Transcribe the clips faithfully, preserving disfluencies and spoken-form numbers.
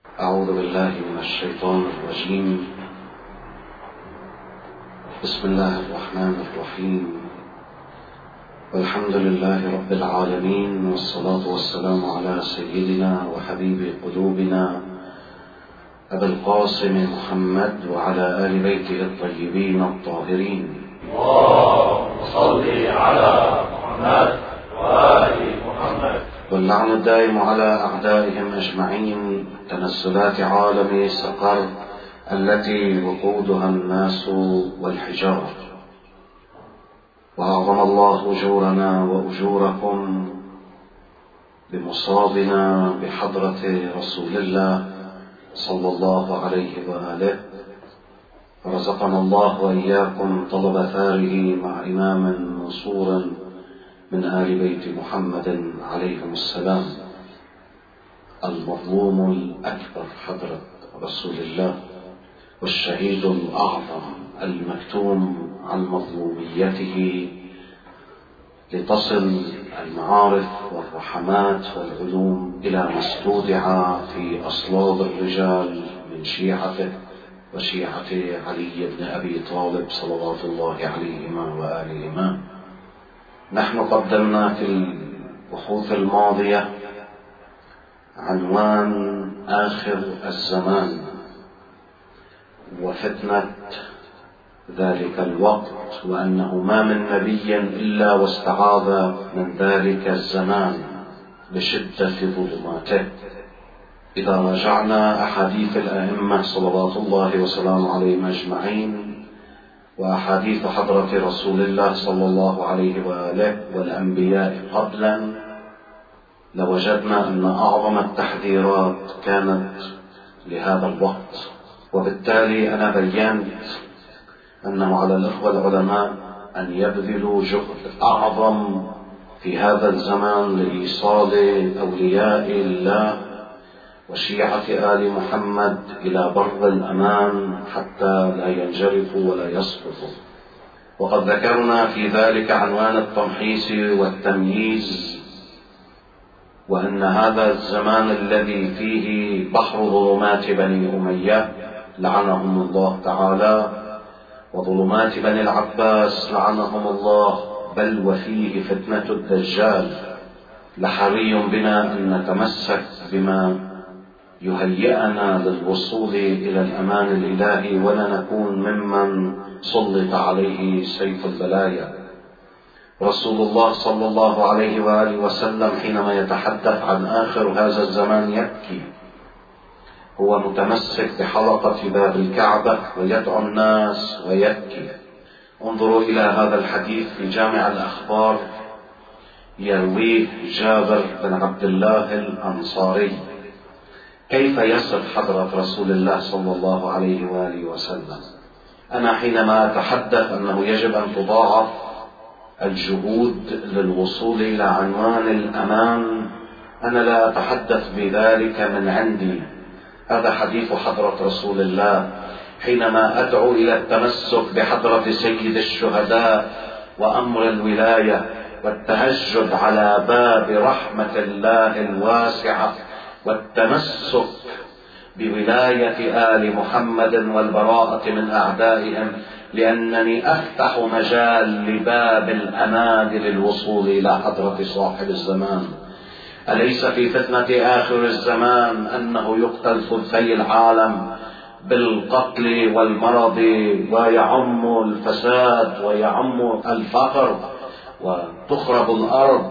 أعوذ بالله من الشيطان الرجيم. بسم الله الرحمن الرحيم. والحمد لله رب العالمين، والصلاة والسلام على سيدنا وحبيب قلوبنا أبي القاسم محمد وعلى آل بيته الطيبين الطاهرين. اللهم صل على محمد وآل محمد. واللعن الدائم على أعدائهم أجمعين. تنزلات عالم سقر التي وقودها الناس والحجارة. وأعظم الله أجورنا وأجوركم بمصابنا بحضرة رسول الله صلى الله عليه وآله، ورزقنا الله وإياكم طلب ثاره مع إمام منصور من آل بيت محمد عليهم السلام، المظلوم الأكبر حضرة رسول الله، والشهيد الأعظم المكتوم عن مظلوميته، لتصل المعارف والرحمات والعلوم إلى ما استودع في أصلاب الرجال من شيعته وشيعة علي بن أبي طالب صلوات الله عليهما وآلهما. نحن قدمنا في البحوث الماضية عنوان آخر الزمان وفتنة ذلك الوقت، وأنه ما من نبي إلا واستعاذ من ذلك الزمان بشدة ظلماته. إذا راجعنا أحاديث الأئمة صلوات الله وسلامه عليهم أجمعين وأحاديث حضرة رسول الله صلى الله عليه وآله والأنبياء قبلا، لوجدنا أن أعظم التحذيرات كانت لهذا الوقت. وبالتالي أنا بيّنت أنه على الإخوة العلماء أن يبذلوا جهد أعظم في هذا الزمان لإيصال أولياء الله وشيعة آل محمد إلى بر الأمان حتى لا ينجرفوا ولا يسقطوا. وقد ذكرنا في ذلك عنوان التمحيص والتمييز، وأن هذا الزمان الذي فيه بحر ظلمات بني أمية لعنهم الله تعالى، وظلمات بني العباس لعنهم الله، بل وفيه فتنة الدجال، لحري بنا أن نتمسك بما يهيئنا للوصول إلى الأمان الإلهي، ولا نكون ممن سلط عليه سيف البلايا. رسول الله صلى الله عليه وآله وسلم حينما يتحدث عن آخر هذا الزمان يبكي، هو متمسك بحلقة باب الكعبة ويدعو الناس ويبكي. انظروا إلى هذا الحديث في جامع الأخبار، يرويه جابر بن عبد الله الأنصاري، كيف يصف حضرة رسول الله صلى الله عليه وآله وسلم. أنا حينما أتحدث أنه يجب أن تضاعف الجهود للوصول إلى عنوان الأمان، أنا لا أتحدث بذلك من عندي، هذا حديث حضرة رسول الله. حينما أدعو إلى التمسك بحضرة سيد الشهداء وأمر الولاية والتهجد على باب رحمة الله الواسعة والتمسك بولاية آل محمد والبراءة من أعدائهم، لأنني أفتح مجال لباب الأمان للوصول إلى حضرة صاحب الزمان. أليس في فتنة آخر الزمان أنه يقتل ثلثي العالم بالقتل والمرض، ويعم الفساد ويعم الفقر، وتخرب الأرض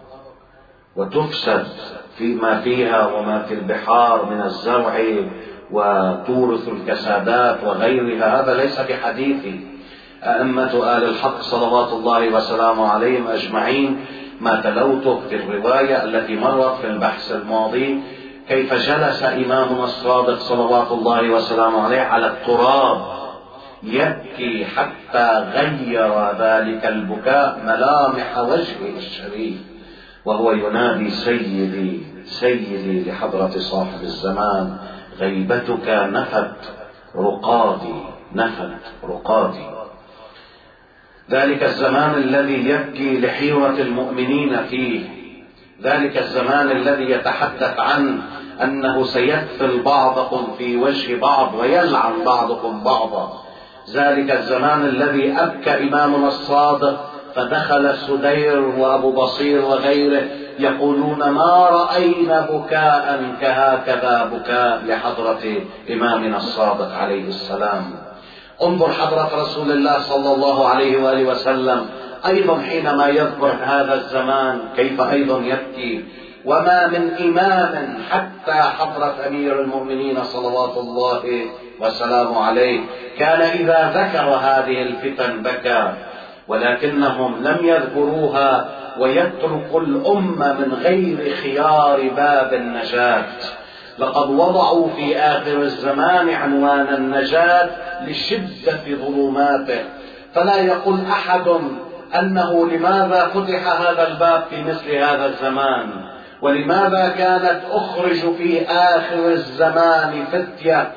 وتفسد فيما فيها وما في البحار من الزرع وتورث الكسادات وغيرها؟ هذا ليس بحديثي. أئمة آل الحق صلوات الله وسلامه عليهم أجمعين ما تلوته في الرواية التي مرت في البحث الماضي، كيف جلس إمامنا الصادق صلوات الله وسلامه عليه على التراب يبكي حتى غير ذلك البكاء ملامح وجهه الشريف، وهو ينادي سيدي سيدي لحضرة صاحب الزمان، غيبتك نفت رقادي نفت رقادي. ذلك الزمان الذي يبكي لحيرة المؤمنين فيه، ذلك الزمان الذي يتحدث عنه أنه سيكفل بعضكم في وجه بعض ويلعن بعضكم بعضا. ذلك الزمان الذي أبكى إمامنا الصادق فدخل السدير وأبو بصير وغيره يقولون ما رأينا بكاء كهكذا بكاء لحضرة إمامنا الصادق عليه السلام. انظر حضرة رسول الله صلى الله عليه وآله وسلم أيضا حينما يذكر هذا الزمان كيف أيضا يبكي. وما من إمام حتى حضرة أمير المؤمنين صلوات الله وسلامه عليه كان إذا ذكر هذه الفتن بكى، ولكنهم لم يذكروها ويتركوا الأمة من غير خيار باب النجاة. لقد وضعوا في آخر الزمان عنوان النجاة لشدة ظلماته، فلا يقول أحد أنه لماذا فتح هذا الباب في مثل هذا الزمان، ولماذا كانت أخرج في آخر الزمان فتية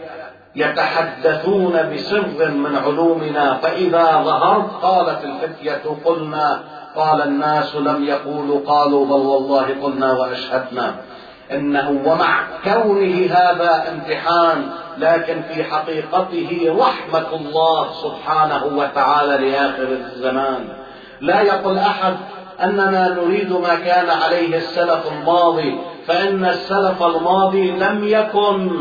يتحدثون بسر من علومنا، فإذا ظهرت قالت الفتية قلنا، قال الناس لم يقولوا قالوا بل والله قلنا وأشهدنا. إنه ومع كونه هذا امتحان لكن في حقيقته رحمة الله سبحانه وتعالى لآخر الزمان. لا يقول أحد أننا نريد ما كان عليه السلف الماضي، فإن السلف الماضي لم يكن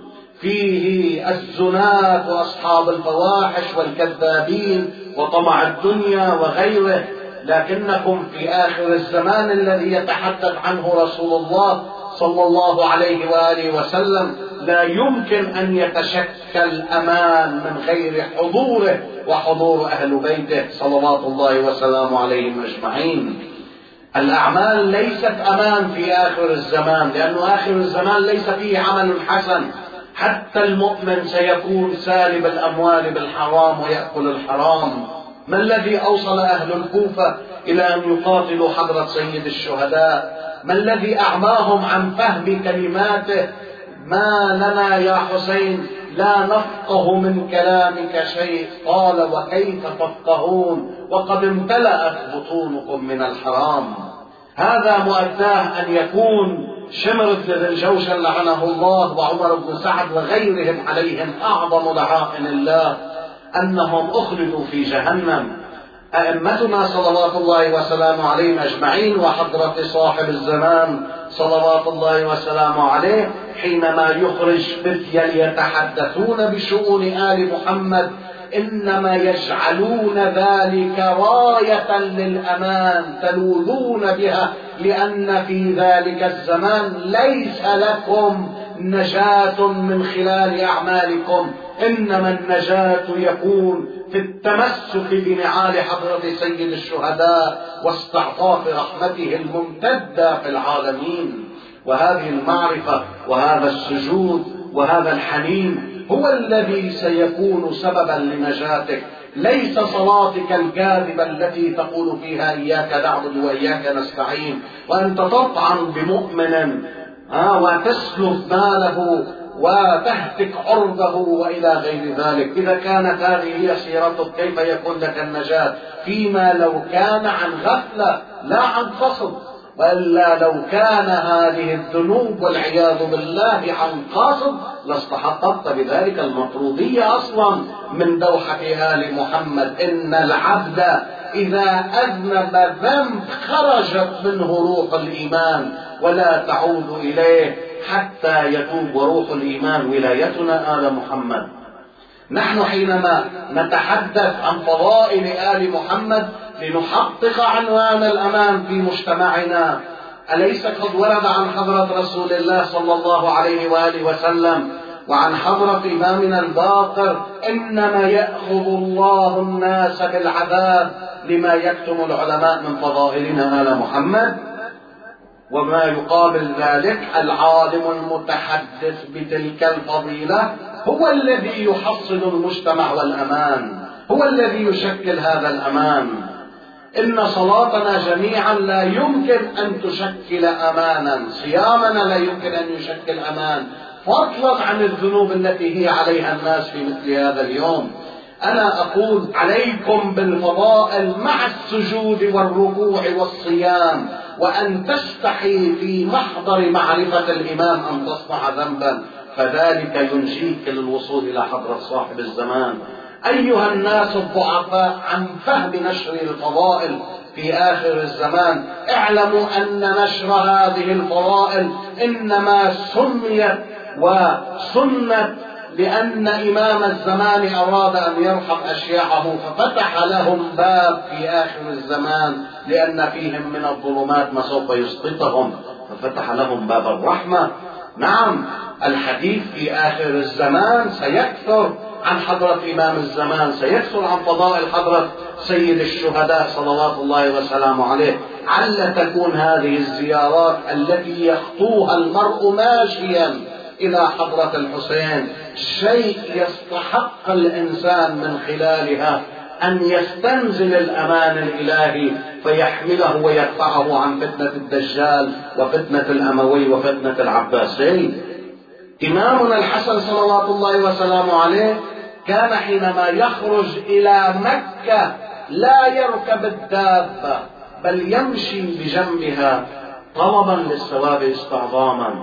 فيه الزنات وأصحاب الفواحش والكذابين وطمع الدنيا وغيره، لكنكم في آخر الزمان الذي يتحدث عنه رسول الله صلى الله عليه وآله وسلم لا يمكن أن يتشكل أمان من غير حضوره وحضور أهل بيته صلوات الله وسلامه عليهم أجمعين. الأعمال ليست أمان في آخر الزمان، لأن آخر الزمان ليس فيه عمل حسن. حتى المؤمن سيكون سالب الأموال بالحرام ويأكل الحرام. ما الذي أوصل أهل الكوفة إلى أن يقاتلوا حضرة سيد الشهداء؟ ما الذي أعماهم عن فهم كلماته؟ ما لنا يا حسين لا نفقه من كلامك شيء. قال وكيف تفقهون وقد امتلأت بطونكم من الحرام. هذا مؤداه أن يكون شمر بن الجوشن لعنه الله وعمر بن سعد وغيرهم عليهم أعظم لعائن الله أنهم أخلدوا في جهنم. أئمتنا صلوات الله وسلامه عليهم أجمعين وحضرة صاحب الزمان صلوات الله وسلامه عليه حينما يخرج فتيا يتحدثون بشؤون آل محمد إنما يجعلون ذلك راية للأمان تلوذون بها، لأن في ذلك الزمان ليس لكم نجاة من خلال أعمالكم، إنما النجاة يكون في التمسك بنعال حضرة سيد الشهداء واستعطاف رحمته الممتدة في العالمين. وهذه المعرفة وهذا السجود وهذا الحنين هو الذي سيكون سببا لنجاتك، ليس صلاتك الكاذبة التي تقول فيها إياك نعبد وإياك نستعين وأنت تطعن بمؤمن وتسلب ماله وتهتك عرضه وإلى غير ذلك. إذا كانت هذه هي سيرتك كيف يكون لك النجاة؟ فيما لو كان عن غفلة لا عن قصد، وإلا لو كان هذه الذنوب والعياذ بالله عن قصد لاستحققت بذلك المطرودية أصلا من دوحة آل محمد. إن العبد إذا أذنب ذنب خرجت منه روح الإيمان ولا تعود إليه حتى يتوب، وروح الإيمان ولايتنا آل محمد. نحن حينما نتحدث عن فضائل آل محمد لنحقق عنوان الأمان في مجتمعنا، أليس قد ورد عن حضرة رسول الله صلى الله عليه وآله وسلم وعن حضرة إمامنا الباقر إنما يأخذ الله الناس بالعذاب لما يكتم العلماء من فضائلنا آل محمد؟ وما يقابل ذلك العالم المتحدث بتلك الفضيلة هو الذي يحصل المجتمع والأمان، هو الذي يشكل هذا الأمان. إن صلاتنا جميعا لا يمكن أن تشكل أمانا، صيامنا لا يمكن أن يشكل أمان، فضلا عن الذنوب التي هي عليها الناس في مثل هذا اليوم. أنا أقول عليكم بالفضائل مع السجود والركوع والصيام، وأن تستحي في محضر معرفة الإمام أن تصنع ذنبا، فذلك ينجيك للوصول إلى حضرة صاحب الزمان. أيها الناس الضعفاء عن فهم نشر الفضائل في آخر الزمان، اعلموا أن نشر هذه الفضائل إنما سميت وسنت لأن إمام الزمان أراد أن يرحم أشياعه، ففتح لهم باب في آخر الزمان لأن فيهم من الظلمات ما سوف يسقطهم، ففتح لهم باب الرحمة. نعم، الحديث في آخر الزمان سيكثر عن حضرة إمام الزمان، سيكثر عن فضائل حضرة سيد الشهداء صلوات الله وسلامه عليه، عل تكون هذه الزيارات التي يخطوها المرء ماشيا إلى حضرة الحسين شيء يستحق الإنسان من خلالها أن يستنزل الأمان الإلهي فيحمله ويدفعه عن فتنة الدجال وفتنة الأموي وفتنة العباسي. إمامنا الحسن صلوات الله وسلامه عليه كان حينما يخرج إلى مكة لا يركب الدابة بل يمشي بجنبها طلبا للثواب استعظاما.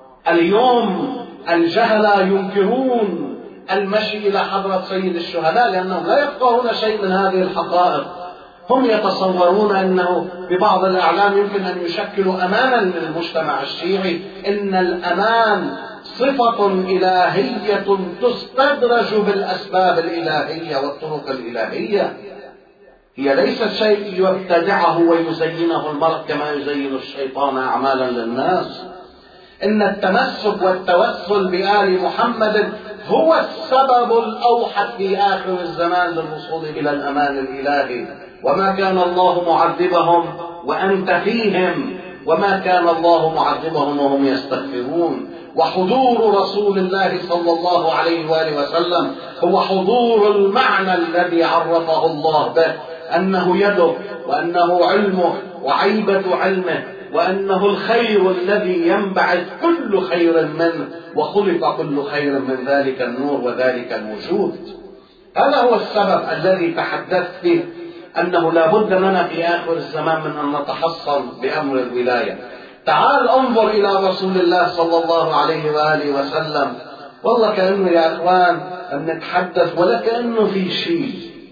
اليوم الجهلة ينكرون المشي إلى حضرة سيد الشهداء لأنهم لا يفقهون شيء من هذه الحقائق. هم يتصورون أنه ببعض الأعلام يمكن أن يشكلوا أمانا للمجتمع الشيعي. إن الأمان صفة إلهية تستدرج بالأسباب الإلهية والطرق الإلهية، هي ليست شيء يبتدعه ويزينه المرء كما يزين الشيطان أعمالا للناس. إن التمسك والتوسل بآل محمد هو السبب الأوحد في آخر الزمان للوصول إلى الأمان الإلهي. وما كان الله معذبهم وأنت فيهم، وما كان الله معذبهم وهم يستغفرون. وحضور رسول الله صلى الله عليه وآله وسلم هو حضور المعنى الذي عرفه الله به، أنه يده وأنه علمه وعيبة علمه وأنه الخير الذي ينبعث كل خير منه وخلق كل خير من ذلك النور وذلك الوجود. هذا هو السبب الذي تحدثت فيه أنه لا بد لنا في آخر الزمان من أن نتحصن بأمر الولاية. تعال انظر إلى رسول الله صلى الله عليه وآله وسلم، والله كأنه يا أخوان نتحدث ولا كأنه في شيء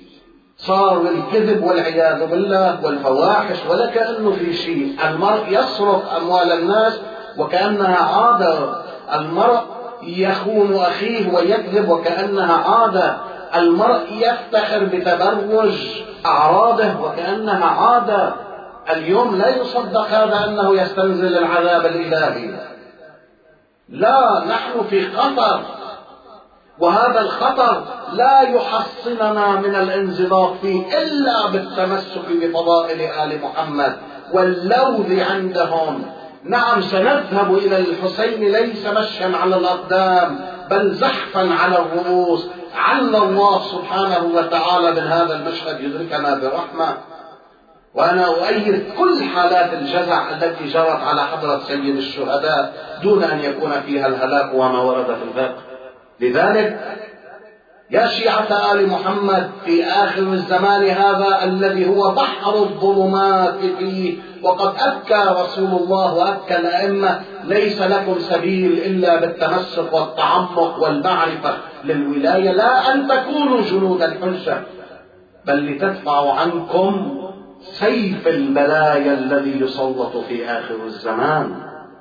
صار الكذب والعياذ بالله والفواحش ولا كأنه في شيء. المرء يصرف أموال الناس وكأنها عادة، المرء يخون أخيه ويكذب وكأنها عادة، المرء يفتخر بتبرج أعراضه وكأنها عادة. اليوم لا يصدق هذا أنه يستنزل العذاب الإلهي، لا، نحن في خطر، وهذا الخطر لا يحصننا من الانزلاق فيه إلا بالتمسك بفضائل آل محمد واللوذ عندهم. نعم، سنذهب إلى الحسين ليس مشيا على الأقدام بل زحفا على الرؤوس، عل الله سبحانه وتعالى من هذا المشهد يدركنا برحمة. وأنا أؤيد كل حالات الجزع التي جرت على حضرة سيد الشهداء دون أن يكون فيها الهلاك وما ورد في الفقه. لذلك يا شيعة آل محمد في آخر الزمان هذا الذي هو بحر الظلمات فيه، وقد أبكى رسول الله وأبكى الأئمة، ليس لكم سبيل إلا بالتمسك والتعمق والمعرفة للولاية، لا أن تكونوا جنود الحجة بل لتدفعوا عنكم سيف البلايا الذي يسلط في آخر الزمان.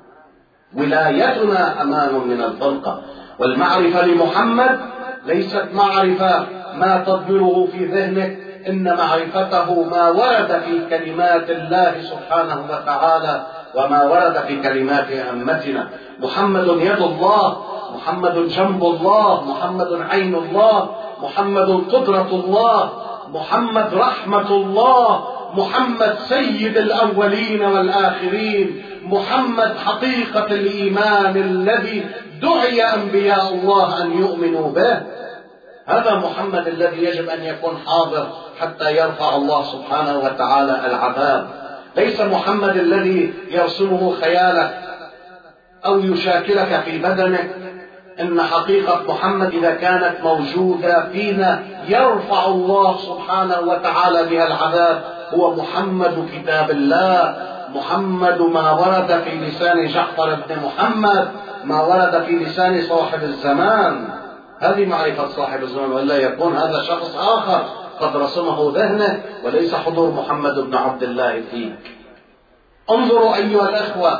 ولايتنا أمان من الفرقة، والمعرفة لمحمد ليست معرفة ما تضمره في ذهنك، إن معرفته ما ورد في كلمات الله سبحانه وتعالى وما ورد في كلمات أمتنا. محمد يد الله، محمد جنب الله، محمد عين الله، محمد قدرة الله، محمد رحمة الله، محمد سيد الأولين والآخرين، محمد حقيقة الإيمان الذي دعي أنبياء الله أن يؤمنوا به. هذا محمد الذي يجب أن يكون حاضر حتى يرفع الله سبحانه وتعالى العذاب، ليس محمد الذي يرسمه خيالك أو يشاكلك في بدنك. إن حقيقة محمد إذا كانت موجودة فينا يرفع الله سبحانه وتعالى بها العذاب هو محمد كتاب الله، محمد ما ورد في لسان جعفر بن محمد ما ورد في لسان صاحب الزمان. هذه معرفة صاحب الزمان، ولا يكون هذا شخص آخر قد رسمه ذهنه وليس حضور محمد بن عبد الله فيك. انظروا أيها الأخوة،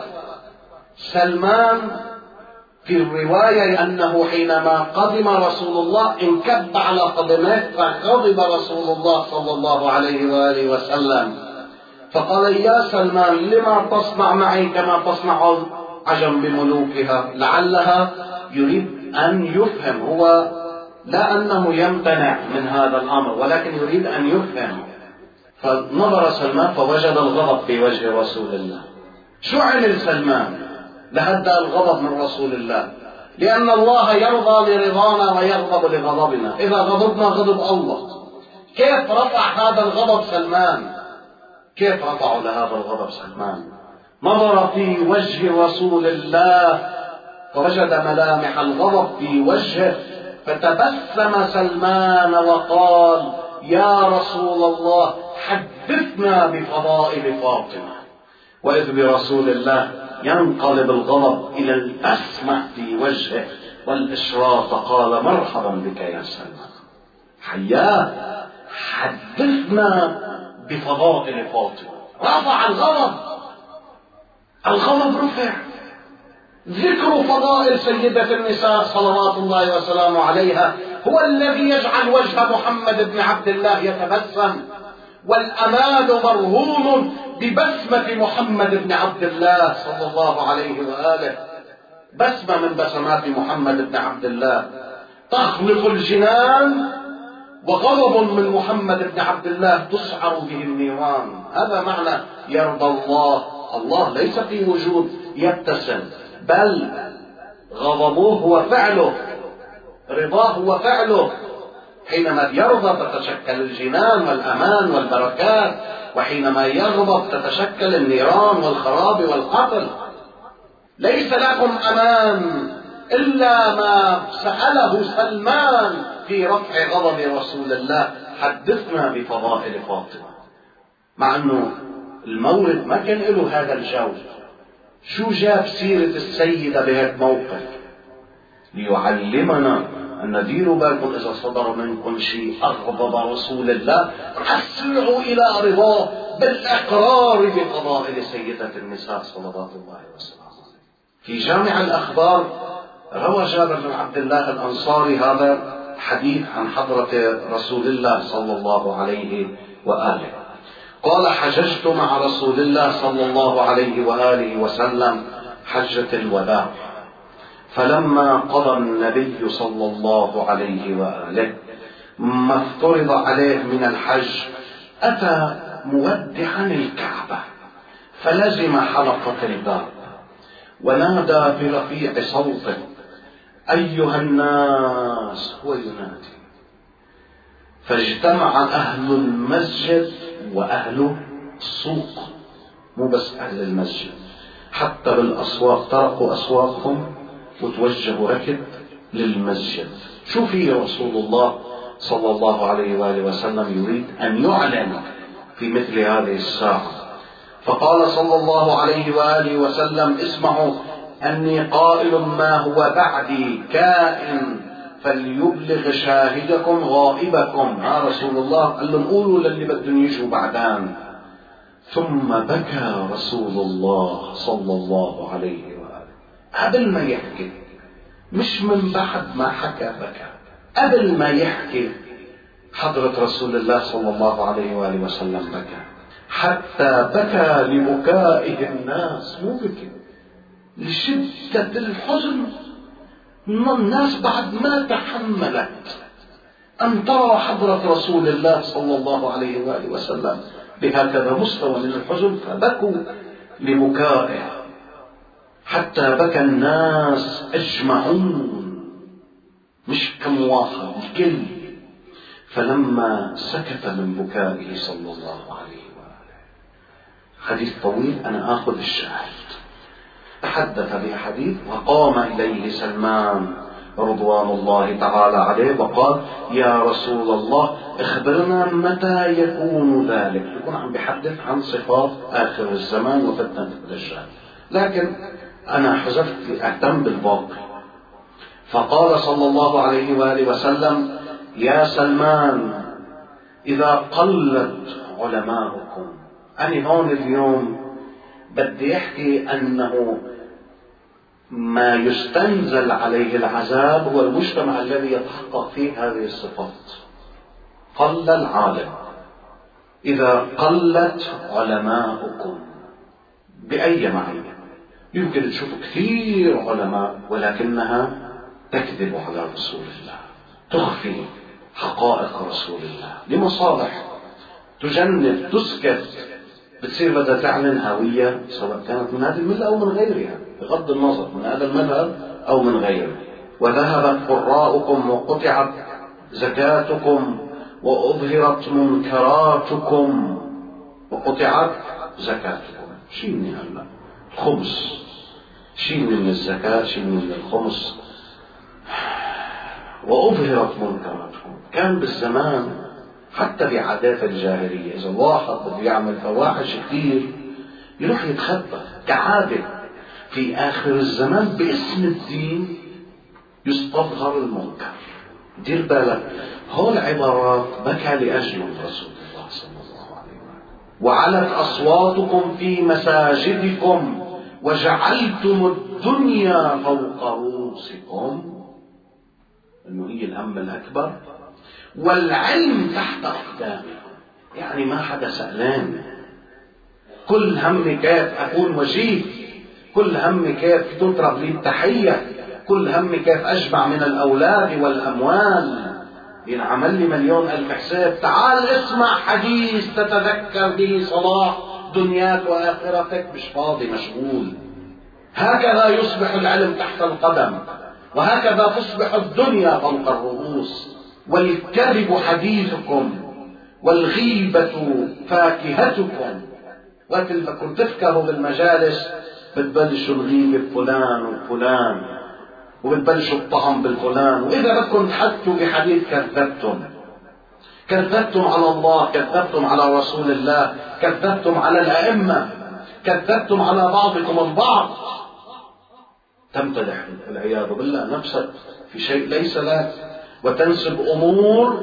سلمان في الرواية أنه حينما قدم رسول الله انكب على قدميه فغضب رسول الله صلى الله عليه وآله وسلم، فقال: يا سلمان لما تصنع معي كما تصنع العجم بملوكها؟ لعلها يريد أن يفهم، هو لا أنه يمتنع من هذا الأمر ولكن يريد أن يفهم. فنظر سلمان فوجد الغضب في وجه رسول الله. شو عمل سلمان لهدأ الغضب من رسول الله؟ لأن الله يرضى لرضانا ويغضب لغضبنا، إذا غضبنا غضب الله. كيف رفع هذا الغضب سلمان؟ كيف رفعوا لهذا الغضب سلمان؟ نظر في وجه رسول الله فوجد ملامح الغضب في وجهه، فتبسم سلمان وقال: يا رسول الله حدثنا بفضائل فاطمة. وإذ برسول الله ينقلب الغضب إلى البسمة في وجهه والإشراق، قال: مرحبا بك يا سلمان، حياه، حدثنا بفضائل فاطمة. رفع الغضب، الغضب رفع. ذكر فضائل سيدة النساء صلوات الله وسلامه عليها هو الذي يجعل وجه محمد بن عبد الله يتبسم، والأمان مرهون ببسمة محمد بن عبد الله صلى الله عليه وآله. بسمة من بسمات محمد بن عبد الله تخلق الجنان، وغضب من محمد بن عبد الله تسعر به النيران. هذا معنى يرضى الله. الله ليس في وجود يبتسم، بل غضبه هو فعله، رضاه هو فعله. حينما يرضى تتشكل الجنان والأمان والبركات، وحينما يغضب تتشكل النيران والخراب والقتل. ليس لكم أمان إلا ما سأله سلمان في رفع غضب رسول الله: حدثنا بفضائل فاطمة. مع أنه المولد ما كان له هذا الجو. شو جاب سيرة السيدة بهذا موقف؟ ليعلمنا أن ديروا بالكم إذا صدر منكم شيء أغضب رسول الله أسرعوا إلى رضاه بالإقرار بفضائل سيدة النساء صلوات الله وسلامه. في جامع الأخبار روى جابر بن عبد الله الأنصاري هذا حديث عن حضرة رسول الله صلى الله عليه وآله. قال: حججت مع رسول الله صلى الله عليه وآله وسلم حجة الوداع، فلما قضى النبي صلى الله عليه وآله ما افترض عليه من الحج أتى مودعا الكعبة، فلزم حلقة الباب ونادى برفيع صوته: أيها الناس. هو ينادي، فاجتمع أهل المسجد وأهل السوق، مو بس أهل المسجد، حتى بالأسواق تركوا أسواقهم وتوجهوا ركض للمسجد. شو في رسول الله صلى الله عليه وآله وسلم يريد أن يعلن في مثل هذه الساعة. فقال صلى الله عليه وآله وسلم: اسمعوا أني قائل ما هو بعدي كائن، فليبلغ شاهدكم غائبكم. ها رسول الله قال لهم: قولوا للي بدهم يجوا بعدان. ثم بكى رسول الله صلى الله عليه وآله قبل ما يحكي، مش من بعد ما حكى بكى، قبل ما يحكي حضرة رسول الله صلى الله عليه وآله وسلم بكى، حتى بكى لبكائه الناس، مو بكى لشدة الحزن. الناس بعد ما تحملت أن ترى حضرة رسول الله صلى الله عليه وآله وسلم بهكذا مستوى من الحزن، فبكوا لبكائه حتى بكى الناس أجمعون، مش كم واحد، الكل. فلما سكت من بكائه صلى الله عليه وآله، حديث طويل أنا آخذ الشاهد. تحدث بحديث وقام إليه سلمان رضوان الله تعالى عليه، وقال: يا رسول الله اخبرنا متى يكون ذلك. يكون عم بيحدث عن صفات آخر الزمان وفتنة الدجال، لكن أنا حذفت أهتم بالباقي. فقال صلى الله عليه وآله وسلم: يا سلمان إذا قلت علماؤكم. أنا هون اليوم بدي أحكي أنه ما يستنزل عليه العذاب هو المجتمع الذي يتحقق فيه هذه الصفات. قل العالم. إذا قلت علماؤكم بأي معنى؟ يمكن تشوفوا كثير علماء ولكنها تكذب على رسول الله، تخفي حقائق رسول الله لمصالح، تجنب، تسكت، بتصير بدها تعلن هوية سواء كانت من هذه الملة أو من غيرها، بغض النظر من هذا المذهب أو من غيره. وذهبت قراءكم وقطعت زكاتكم وأظهرت منكراتكم وقطعت زكاتكم. شيء من هلا الخمس، شيء من الزكاة، شيء من الخمس، وأظهرت منكراتكم. كان بالزمان حتى بعادات الجاهلية إذا الواحد بده يعمل فواحش كثير يروح يتخبى كعادة. في آخر الزمان باسم الدين يستظهر المنكر. دير بالك، هول عبارات بكى لأجلهم رسول الله صلى الله عليه وسلم. وعلت أصواتكم في مساجدكم وجعلتم الدنيا فوق رؤوسكم، إنه هي الهم الأكبر، والعلم تحت أقدامكم. يعني ما حدا سألان، كل همي كيف أكون وجيه، كل همي كيف تترك لي التحية، كل همي كيف أجمع من الأولاد والأموال، ينعمل لي مليون ألف حساب. تعال اسمع حديث تتذكر به صلاح دنياك وآخرتك، مش فاضي مشغول. هكذا يصبح العلم تحت القدم، وهكذا تصبح الدنيا فوق الرؤوس. والكذب حديثكم والغيبة فاكهتكم. وقت اللي بدكم تفكروا بالمجالس بتبلشوا الغيبة بفلان وفلان، وبتبلشوا الطعن بالفلان. وإذا بدكم تحدثوا بحديث كذبتم، كذبتم على الله، كذبتم على رسول الله، كذبتم على الأئمة، كذبتم على بعضكم البعض. تمتدح والعياذ بالله نفسك في شيء ليس لك، وتنسب أمور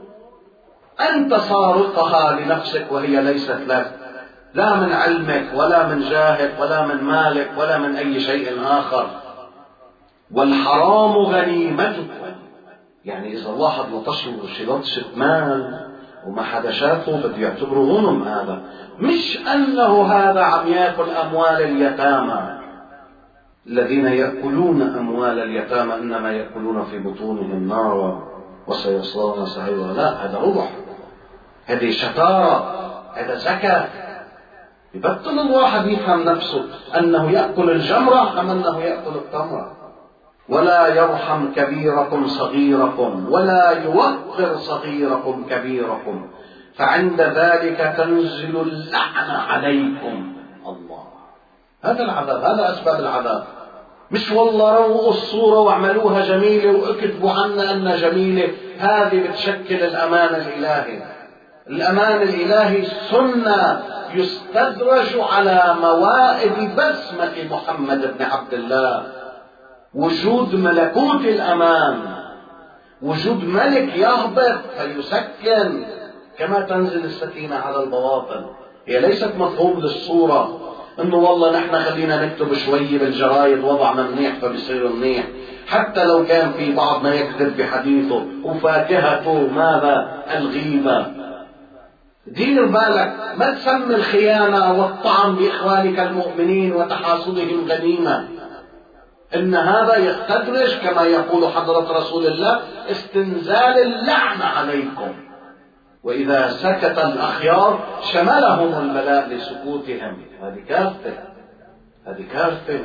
أنت سارقها لنفسك وهي ليست لك، لا من علمك ولا من جاهك ولا من مالك ولا من أي شيء آخر. والحرام غنيمتكم. يعني إذا الواحد لطشه شلطشة مال وما حدا شافه بده يعتبره غنم. هذا مش أنه هذا عم يأكل أموال اليتامى. الذين يأكلون أموال اليتامى إنما يأكلون في بطونهم نارا وسيصلون سعيرا. لا، هذا ربح، هذه شطارة، هذا زكاة. يبطل الواحد يفهم نفسه أنه يأكل الجمرة أم أنه يأكل التمرة. ولا يرحم كبيركم صغيركم ولا يوقر صغيركم كبيركم، فعند ذلك تنزل اللعنة عليكم. الله، هذا العذاب، هذا أسباب العذاب. مش والله روقوا الصورة واعملوها جميلة واكتبوا عنا أنها جميلة. هذه بتشكل الأمان الإلهي. الأمان الإلهي سنة يستدرج على موائد بسمة محمد بن عبد الله. وجود ملكوت الأمان، وجود ملك يهبط فيسكن، كما تنزل السكينة على البواطن. هي ليست مفهوم للصورة انه والله نحن خلينا نكتب شوي بالجرايد وضعنا منيح فبيصير منيح، حتى لو كان في بعض ما يكذب بحديثه وفاكهته ماذا؟ الغيبة. دير بالك، ما تسمي الخيانة والطعن بإخوانك المؤمنين وتحاصدهم غنيمة. إن هذا يستدرج كما يقول حضرة رسول الله استنزال اللعنة عليكم. وإذا سكت الأخيار شملهم البلاء لسكوتهم. هذه كارثة، هذه كارثة.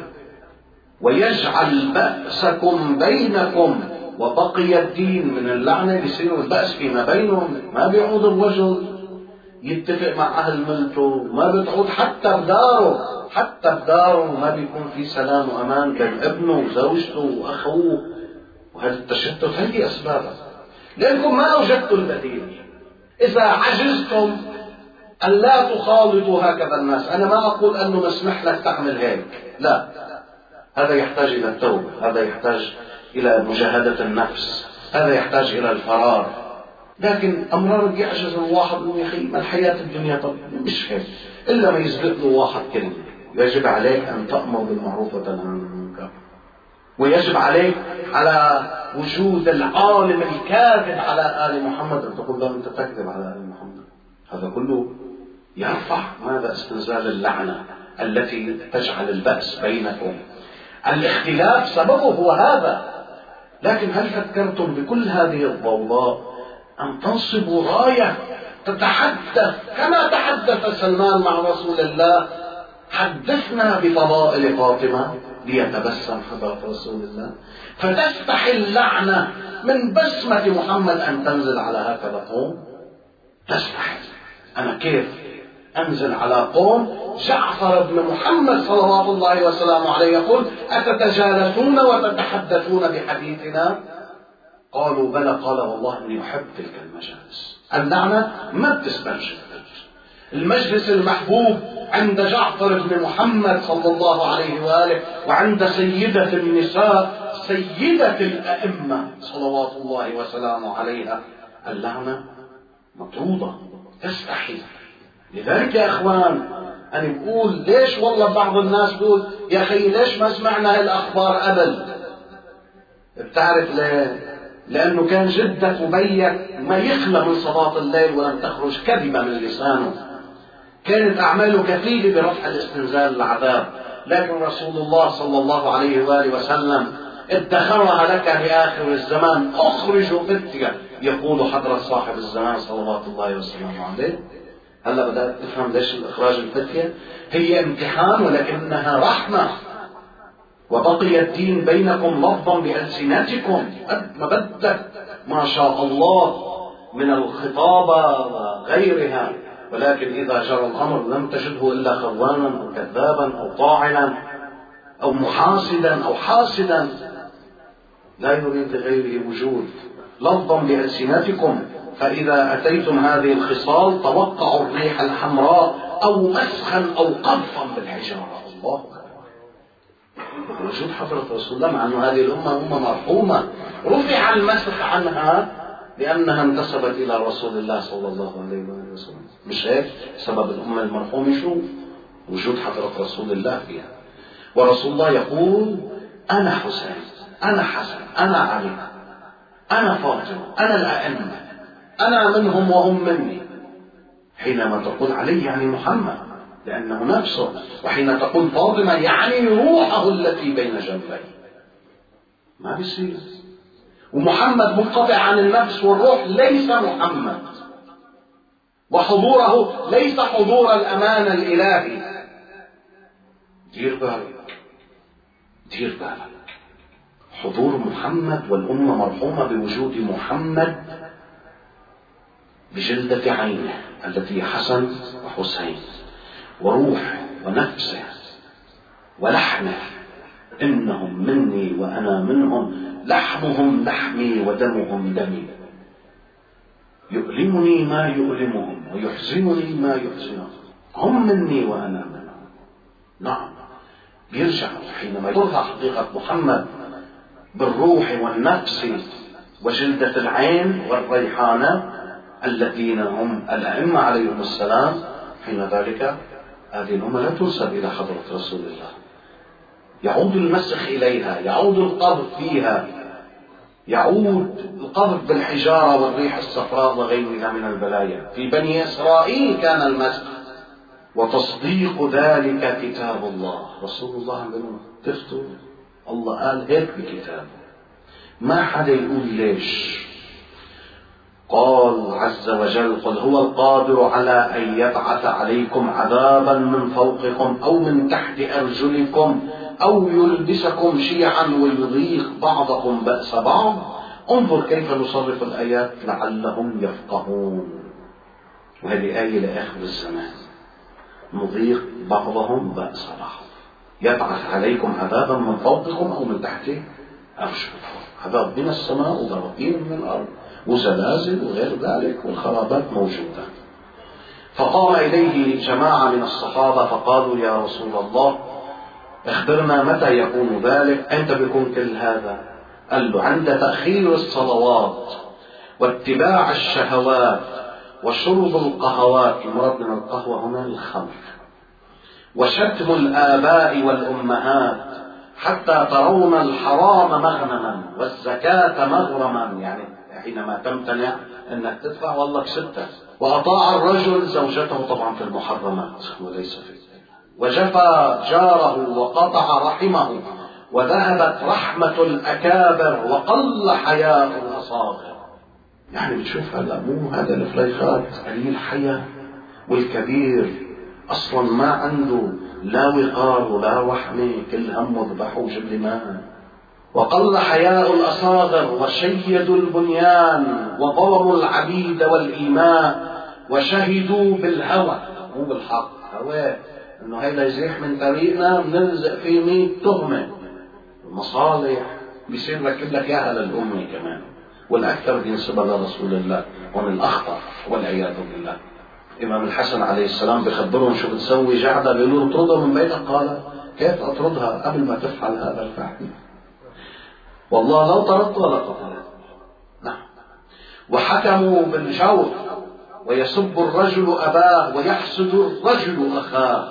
ويجعل بأسكم بينكم وبقي الدين. من اللعنة بيصير البأس فيما بينهم، ما بيعود الرجل يتفق مع أهل ملته، ما بتعود حتى بداره، حتى بداره ما بيكون في سلام وأمان بين ابنه وزوجته وأخوه. وهذا التشتت هذه أسبابه، لأنكم ما أوجدتوا البديل. إذا عجزتم أن لا تخالطوا هكذا الناس، أنا ما أقول أنه مسمح لك تعمل هيك، لا، هذا يحتاج إلى التوبة، هذا يحتاج إلى مجاهدة النفس، هذا يحتاج إلى الفرار. لكن أمرار يعجز الواحد أنه يخي ما الحياة الدنيا طب مش هيك، إلا ما يسبق له واحد كلمة. يجب عليك أن تأمر بالمعروف وتنهى عن المنكر، ويجب عليك على وجود العالم الكاذب على آل محمد أن تقول له أنت تكذب على آل محمد. هذا كله يرفع ماذا؟ استنزال اللعنة التي تجعل البأس بينكم. الاختلاف سببه هو هذا. لكن هل فكرتم بكل هذه الضوضاء أن تنصبوا راية تتحدث كما تحدث سلمان مع رسول الله؟ حدثنا بفضائل فاطمة ليتبسم حضرة رسول الله، فتستحي اللعنة من بسمة محمد أن تنزل على هكذا قوم؟ تستحي. أنا كيف أنزل على قوم جعفر بن محمد صلوات الله وسلامه عليه يقول أتتجالسون وتتحدثون بحديثنا؟ قالوا بلى. قال والله إني أحب تلك المجالس. اللعنة ما بتستنشق. المجلس المحبوب عند جعفر بن محمد صلى الله عليه وآله وعند سيدة النساء سيدة الأئمة صلوات الله وسلامه عليها، اللعنة مطرودة تستحي. لذلك يا أخوان أنا بقول ليش والله بعض الناس بقول يا أخي ليش ما سمعنا هالأخبار قبل؟ بتعرف ليه؟ لأنه كان جدك وبيك ما يخلى من صلاة الليل ولم تخرج كذبة من لسانه. كانت أعماله كفيلة برفع الاستنزال العذاب، لكن رسول الله صلى الله عليه وآله وسلم ادخرها لك لآخر الزمان. أخرجوا فتية يقول حضرة صاحب الزمان صلوات الله وسلامه عليه. هلا بدأت تفهم ليش الإخراج الفتية؟ هي امتحان ولكنها رحمة. وبقي الدين بينكم لفظا بألسنتكم قد ما بدك ما شاء الله من الخطابة وغيرها، ولكن إذا جرى الأمر لم تجده إلا خوانا أو كذابا أو طاعنا أو محاسدا أو حاسدا لا يريد لغيره وجود. لفظا بألسنتكم، فإذا أتيتم هذه الخصال توقعوا الريح الحمراء أو مسخا أو قذفا بالحجارة. الله أكبر. وجود حضرة رسول الله مع أن هذه الأمة أمة مرحومة رفع المسخ عنها لأنها انتسبت إلى رسول الله صلى الله عليه وسلم. مش هيك سبب الأمة المرحومة شو؟ وجود حضرة رسول الله فيها. ورسول الله يقول أنا حسين، أنا حسن، أنا علي، أنا فاطمة، أنا الأئمة، أنا منهم وهم مني. حينما تقول علي يعني محمد لأنه نفسه، وحين تقول فاطمة يعني روحه التي بين جنبيه. ما بيصير. ومحمد منقطع عن النفس والروح ليس محمد، وحضوره ليس حضور الأمان الإلهي. دير بالك، دير بالك. حضور محمد والأمة مرحومة بوجود محمد بجلدة عينه التي حسن وحسين وروحه ونفسه ولحمه. إنهم مني وأنا منهم، لحمهم لحمي ودمهم دمي. يؤلمني ما يؤلمهم ويحزنني ما يحزنهم. هم مني وأنا منهم. نعم بيرجع حينما ترفع حقيقة محمد بالروح والنفس وجلدة العين والريحانة الذين هم الأئمة عليهم السلام، حين ذلك هذه الأمة لا تنسب إلى حضرة رسول الله. يعود المسخ إليها، يعود القذف فيها، يعود القذف بالحجارة والريح الصفراء وغيرها من البلايا. في بني إسرائيل كان المسخ. وتصديق ذلك كتاب الله. رسول الله عندما تفتوا الله قال هيك بكتابه، ما حدا يقول ليش. قال عز وجل قل هو القادر على أن يبعث عليكم عذابا من فوقكم أو من تحت أرجلكم أو يلبسكم شيعا ويذيق بعضكم بأس بعض. انظر كيف نصرف الآيات لعلهم يفقهون. وهذه آية لآخر الزمان. نذيق بعضهم بأس بعض. يبعث عليكم عذابا من فوقكم أو من تحت عذاب من السماء وبراكين من الأرض وزلازل وغير ذلك والخرابات موجودة. فقام إليه جماعة من الصحابة فقالوا يا رسول الله اخبرنا متى يكون ذلك، أنت بيكون كل هذا؟ قال له عند تأخير الصلوات واتباع الشهوات وشرب القهوات، المراد من القهوة هنا الخمر، وشتم الآباء والأمهات حتى ترون الحرام مغنما والزكاة مغرما، يعني حينما تمتنع انك تدفع والله كسبتها، واطاع الرجل زوجته طبعا في المحرمات وليس في الزنا، وجفى جاره وقطع رحمه وذهبت رحمة الأكابر وقل حياء الأصاغر. يعني بتشوف هلا مو هذا الفليخات قليل حياء، والكبير اصلا ما عنده لا وقار ولا وحمه، كل همه ذبحه وجيب لي ماء. وقل حياء الأصاغر وشيدوا البنيان وضربوا العبيد والإيماء وشهدوا بالهوى مو بالحق، هوى انه هيدا يزيح من طريقنا بنلزق فيه مية تهمة المصالح بيصير ركب لك اياها للأمة كمان، والأكثر بينسبها لرسول الله، ومن الأخطر والعياذ بالله. الإمام الحسن عليه السلام بخبرهم شو بتسوي جعدة، بيقولوا اطردها من بيتك، قال كيف أطردها قبل ما تفعل هذا الفعل؟ والله لو طردتها لقتلت. نعم. وحكموا بالجور ويسب الرجل أباه ويحسد الرجل أخاه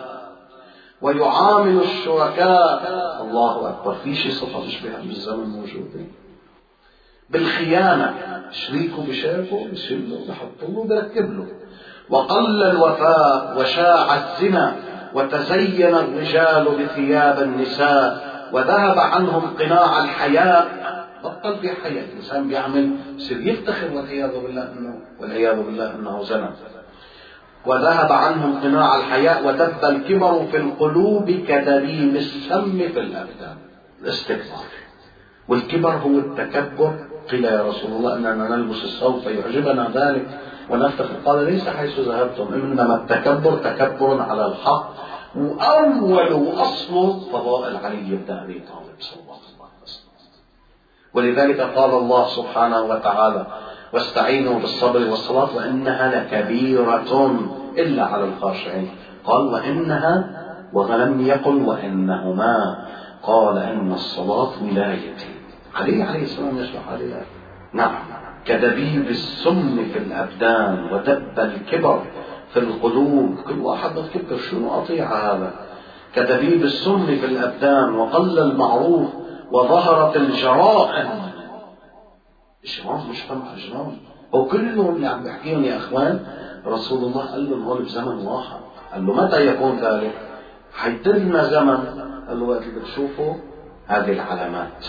ويعامل الشركاء، الله أكبر، في شيء صفة تشبه بالزمن موجودين، بالخيانة، شريكه بشاركه بشيله بحطه بركب له. وقل الوفاء وشاع الزنا وتزين الرجال بثياب النساء وذهب عنهم قناع الحياء، بطل في حياء، الإنسان بيعمل يصير يفتخر والعياذ بالله انه والعياذ بالله انه زنا. وذهب عنهم قناع الحياء ودب الكبر في القلوب كدبيب السم في الأبدان، الاستكبار. والكبر هو التكبر. قيل يا رسول الله اننا نلبس الثوب فيعجبنا ذلك ونفتخر، قال ليس حيث ذهبتم، انما التكبر تكبر على الحق، واول واصل فضائل علي بن ابي طالب صلى الله عليه وسلم. ولذلك قال الله سبحانه وتعالى واستعينوا بالصبر والصلاة وانها لكبيرة الا على الخاشعين، قال وانها ولم يقل وانهما، قال ان الصلاة ولايتي. علي عليه السلام يشرح عليها. نعم. كدبيب السم في الأبدان ودب الكبر في القلوب، كل واحد بفكر شنو أطيع هذا. كدبيب السم في الأبدان وقل المعروف وظهرت الجرائم. الجرائم مش فهم أجرام، وكلهم اللي عم بحكيهم يا أخوان رسول الله قال لهم هون بزمن واحد. قال له متى يكون ذلك؟ حيدلنا زمن، قال له وقت اللي بتشوفوا هذه العلامات.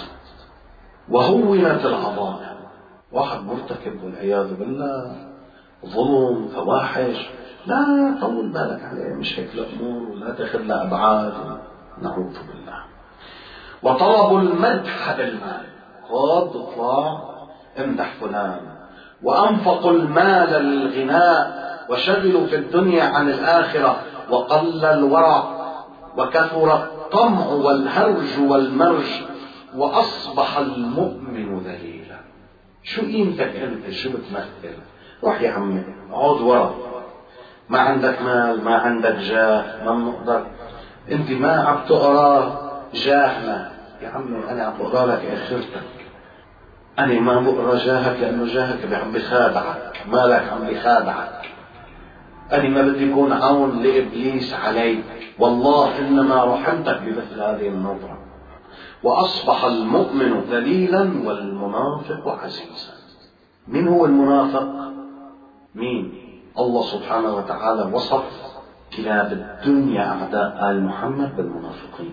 وهونت العظائم، واحد مرتكب والعياذ بالله ظلم فواحش، لا طول بالك عليه، مش هيك الأمور ولا تاخذ له أبعاد، نعوذ بالله. وطلبوا المدح بالمال، خذ اطلع امدح فلان. وأنفقوا المال للغناء وشغلوا في الدنيا عن الآخرة، وقل الورع وكثر الطمع والهرج والمرج، وأصبح المؤمن ذليلا. شو قيمتك أنت؟ شو بتمثل؟ روح يا عمي اقعد ورا، ما عندك مال، ما عندك جاه، ما بنقدر، انت ما عم تقرا جاهنا يا عمي، انا عم بقرا لك اخرتك، انا ما بقرا جاهك لانه جاهك عم بخادعك، مالك عم بخادعك، انا ما بدي يكون عون لابليس عليك، والله انما رحمتك بمثل هذه النظره. وأصبح المؤمن ذليلا والمنافق عزيزا. من هو المنافق؟ مين؟ الله سبحانه وتعالى وصف كلاب الدنيا أعداء آل محمد بالمنافقين،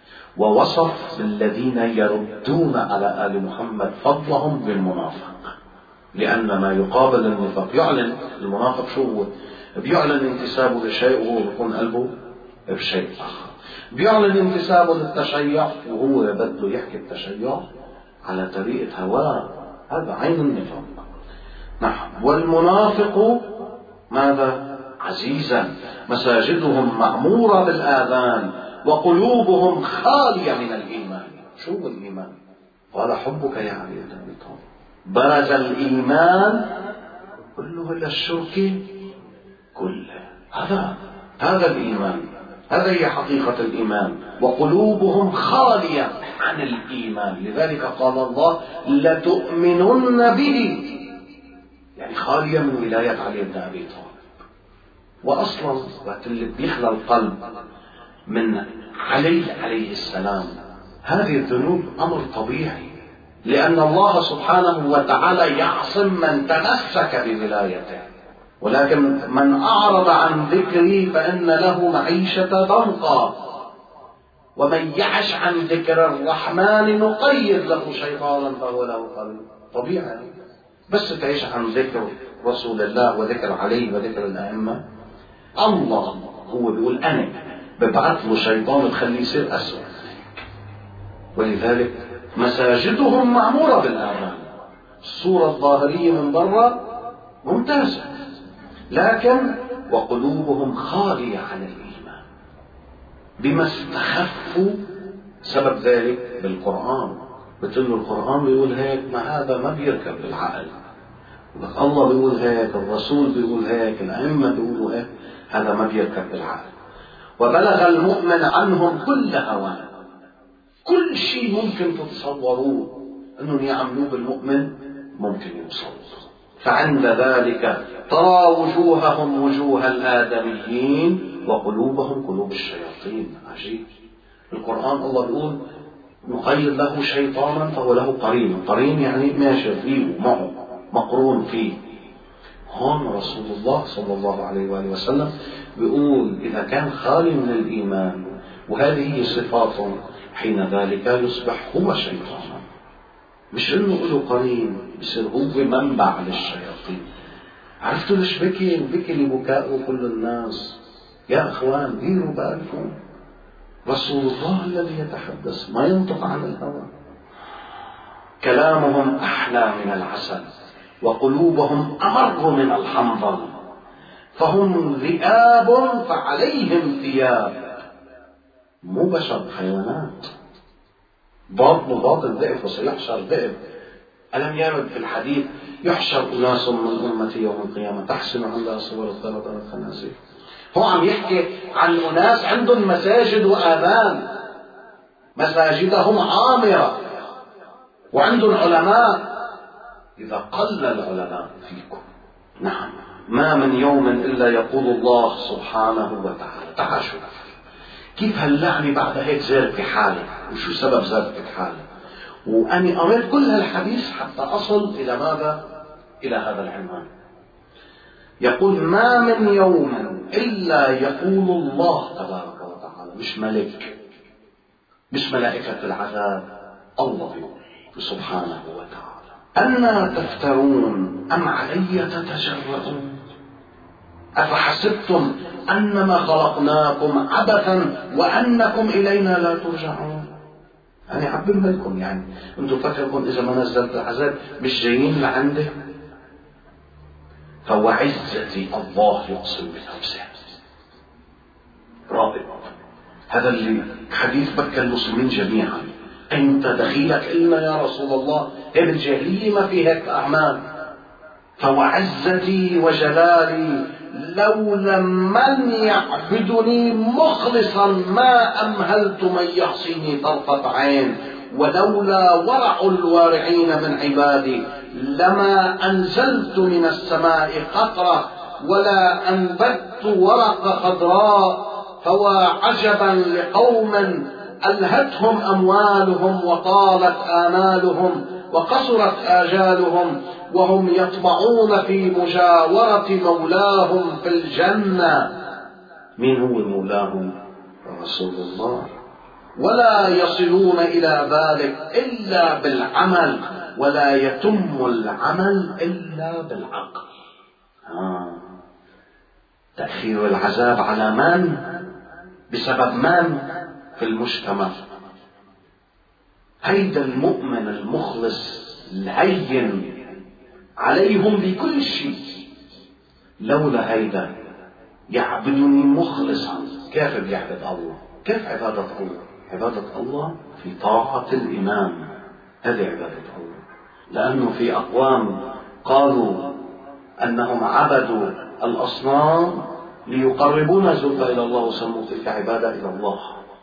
ووصف الذين يردون على آل محمد فضلهم بالمنافق، لأن ما يقابل النفاق يعلن. المنافق شو هو؟ بيعلن انتسابه لشيء وهو بيكون قلبه بشيء آخر، بيعلن انتسابه للتشيع وهو بده يحكي التشيع على طريقة هواه، هذا عين النفاق. نعم. والمنافق ماذا؟ عزيزا، مساجدهم معمورة بالآذان وقلوبهم خالية من الإيمان. شو الإيمان؟ قال حبك يا علي بن أبي طالب. برز الإيمان كله إلى الشرك كله. هذا هذا الإيمان، هذا هي حقيقة الإيمان. وقلوبهم خالية عن الإيمان، لذلك قال الله لتؤمنن به، يعني خالية من ولاية علي بن أبي طالب. وأصلا وقت اللي بيخلى القلب من علي عليه السلام هذه الذنوب أمر طبيعي، لأن الله سبحانه وتعالى يعصم من تمسك بولايته، ولكن من أعرض عن ذكري فإن له معيشة ضنكا ومن يعش عن ذكر الرحمن نقيض له شيطانا فهو له قرين. طبيعي بس تعيش عن ذكر رسول الله وذكر علي وذكر الأئمة، الله هو بيقول أنا ببعث له شيطان تخليه يصير أسوأ. ولذلك مساجدهم معمورة بالآمال، الصورة الظاهرية من برا ممتازة، لكن وقلوبهم خالية عن الإيمان بما استخفوا. سبب ذلك بالقرآن، بتقول القرآن بيقول هيك، ما هذا ما بيركب بالعقل. الله بيقول هيك، الرسول بيقول هيك، الأئمة بيقولوا هيك، هذا ما بيركب بالعقل. وبلغ المؤمن عنهم كل هوان، كل شيء ممكن تتصوروه أنهم يعملوه بالمؤمن ممكن يوصلوا. فعند ذلك ترى وجوههم وجوه الآدميين وقلوبهم قلوب الشياطين. عجيب. القرآن الله يقول نقيض له شيطانا فهو له قرين. قرين يعني ماشي فيه معه، مقرون فيه. هون رسول الله صلى الله عليه وآله وسلم بيقول إذا كان خالي من الإيمان وهذه هي صفاته حين ذلك يصبح هو شيطانا، مش إنه له قرين، بصير هو منبع للشياطين. عرفتوا ليش بكي؟ بكي لبكاء كل الناس. يا أخوان ديروا بالكم، رسول الله الذي يتحدث ما ينطق عن الهوى، كلامهم أحلى من العسل وقلوبهم أمر من الحنظل، فهم ذئاب فعليهم ثياب. مو بشر، حيوانات. باطن باطن ذئب وسيحشر ذئب. ألم يرد في الحديث يحشر أناس من أمتي يوم القيامة تحسن عندها صور الثلاثة الخنازير. هو عم يحكي عن أناس عندهم مساجد وآذان، مساجدهم عامرة وعندهم علماء. إذا قل العلماء فيكم، نعم، ما من يوم إلا يقول الله سبحانه وتعالى. تعال شوف كيف هاللعنة بعد هيك زادت في حالي، وشو سبب زادت في حالي. وأني قريت كل هالحديث حتى أصل إلى ماذا؟ إلى هذا العنوان. يقول ما من يوم إلا يقول الله تبارك وتعالى، مش ملك، مش ملائكة العذاب، الله يقول سبحانه وتعالى أنا تفترون أم علي تتجرؤون أفحسبتم أنما خلقناكم عبثا وأنكم إلينا لا ترجعون. أنا أعبر لكم، يعني أنتم فكركم إذا ما نزلت العذاب مش جايين لعنده؟ فوعزتي الله يقسم بنفسه. رائع. هذا اللي حديث بكى المسلمين جميعا. أنت دخيلك إلنا يا رسول الله، هي بالجاهلية ما في هيك أعمال. فوعزتي وجلالي لولا من يعبدني مخلصا ما أمهلت من يعصيني طرفة عين، ولولا ورع الوارعين من عبادي لما أنزلت من السماء قطرة ولا أنبت ورق خضراء. فوا عجبا لقوم ألهتهم أموالهم وطالت آمالهم وقصرت آجالهم وهم يطمعون في مجاورة مولاهم في الجنة. من هو مولاهم؟ رسول الله. ولا يصلون إلى ذلك إلا بالعمل، ولا يتم العمل إلا بالعقل. آه. تأخير العذاب على من؟ بسبب من؟ في المجتمع. هيدا المؤمن المخلص الهين عليهم بكل شيء. لولا هيدا يعبدني مخلصا. كيف بيعبد الله؟ كيف عبادة الله؟ عبادة الله في طاعة الإمام، هذه عبادة الله. لأنه في أقوام قالوا أنهم عبدوا الأصنام ليقربونا زلفى إلى الله وسموا تلك عبادة إلى الله.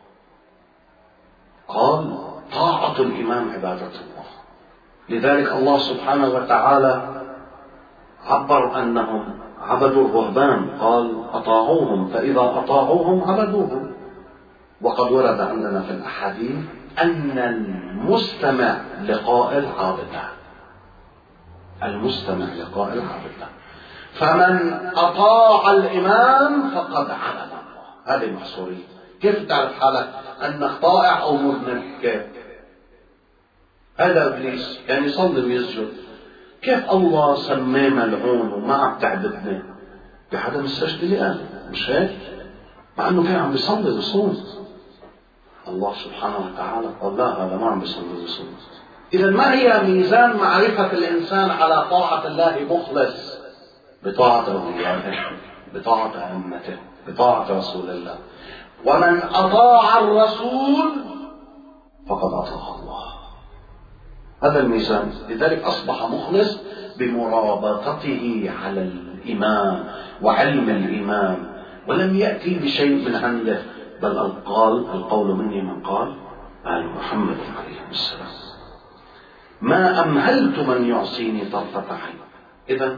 قال طاعة الإمام عبادة الله. لذلك الله سبحانه وتعالى عبر أنهم عبدوا الرهبان، قال أطاعوهم، فإذا أطاعوهم عبدوهم. وقد ورد عندنا في الأحاديث أن المستمع لقائل عابده، المستمع لقائل عابده، فمن أطاع الإمام فقد عبد الله. هذه محصورية. كيف تعرف حالك أنك طائع أو مذنب؟ كيف؟ هذا إبليس كان يصلي ويسجد، كيف الله سماه ملعون وما عم تعبدني؟ بعدم السجد لآله، مش هيك؟ مع أنه كان عم بيصلي ويصوم. الله سبحانه وتعالى قال لا، هذا ما عم بيصلي ويصوم. إذا ما هي ميزان معرفة الإنسان على طاعة الله مخلص؟ بطاعة أوليائه، بطاعة أئمته، بطاعة رسول الله. ومن أطاع الرسول فقد أطاع الله. هذا الميزان. لذلك أصبح مخلص بمرابطته على الإمام وعلم الإمام، ولم يأتي بشيء من عنده، بل قال القول مني من قال آل محمد عليه السلام. ما أمهلت من يعصيني طرفة عين. إذن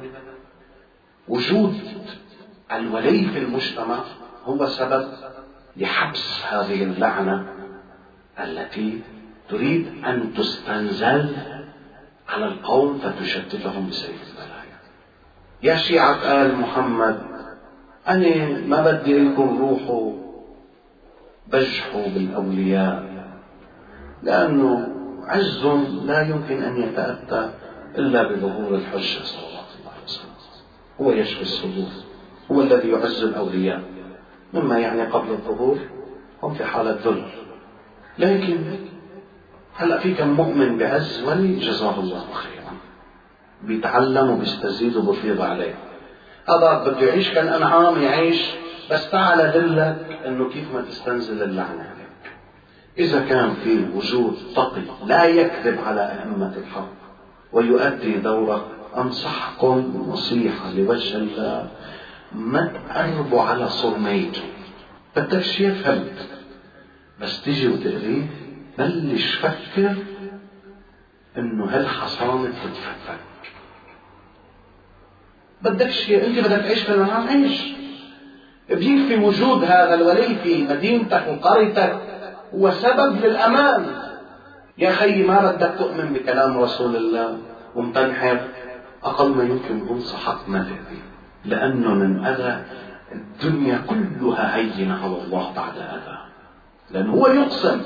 وجود الولي في المجتمع هو سبب لحبس هذه اللعنة التي تريد أن تستنزل على القوم فتشتتهم بسيف البلايا. يا شيعة آل محمد، أنا ما بدي لكم روحوا بجحوا بالأولياء، لأنه عز لا يمكن أن يتأتى إلا بظهور الحجة صلى الله عليه وسلم. هو يشفي الصدور، هو الذي يعز الأولياء، مما يعني قبل الظهور هم في حالة ذل. لكن هلأ في كم مؤمن بعز ولي جزاه الله خيرا، بيتعلم وبيستزيد وبيفيض عليه. هذا بده يعيش كالأنعام يعيش، بس تعال أدلك أنه كيف ما تستنزل اللعنة عليك. إذا كان في وجود تقي لا يكذب على أئمة الحق ويؤدي دوره، أنصحكم نصيحة لوجه الله، ما تقربوا على صرميته. بدك شيء فهمت، بس تيجي وتقريه بلش فكر انه هالحصانة تتفك. بدك شيء، انت بدك تعيش في الانعام، عيش. بيكفي وجود هذا الولي في مدينتك وقريتك هو سبب للأمان. يا خي ما بدك تؤمن بكلام رسول الله ومتنحر، أقل ما يمكن بنصحك ما تأذي، لأنه من أذى الدنيا كلها هينة على الله بعد أذى. لأنه هو يقسم،